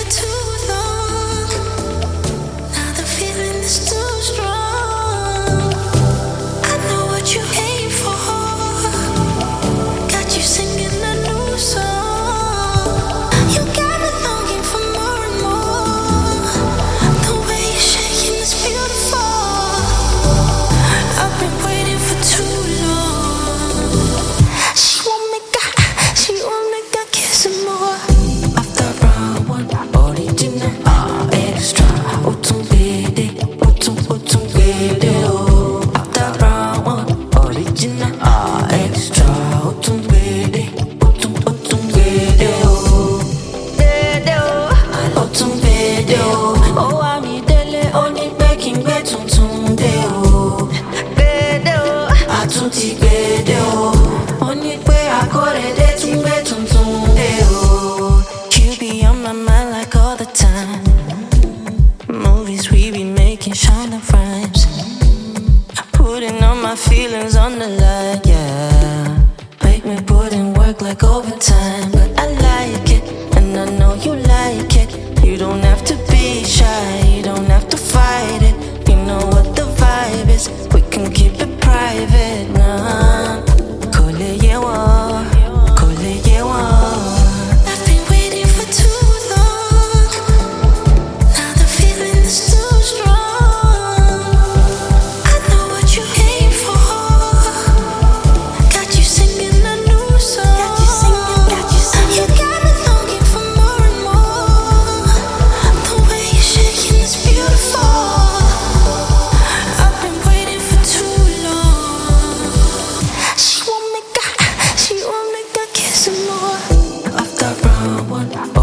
too long. Now the feeling is too strong. I know what you aim for. Got you singing a new song. You got me longing for more and more. The way you're shaking is beautiful. I've been waiting for too long. She want me to kiss some more. After round one, original, extra. Otum bede, otum bede, oh. After round one, original, extra. Otum bede, otum bede, oh. Bede, oh. Otum bede, oh. Oh, ami dele, oni baking be tuntun de, oh. Bede, oh. Atunti bede, oh. Oni pe akorede tumbe tuntun de, oh. You be on my mind like all the time. Movies we be making, shining frames. Putting all my feelings on the line, yeah. Make me put in work like overtime. But I like it, and I know you like it. You don't have to be shy, you don't have to fight it. You know what the vibe is, we can keep it private, nah. Kole yewa, kole yewa. I've been waiting for too long. Now the feeling is too strong. I know what you aim for. Got you singing a new song. You got me longing for more and more. The way you're shaking is beautiful. I've been waiting for too long. She want me to kiss some more. After round one,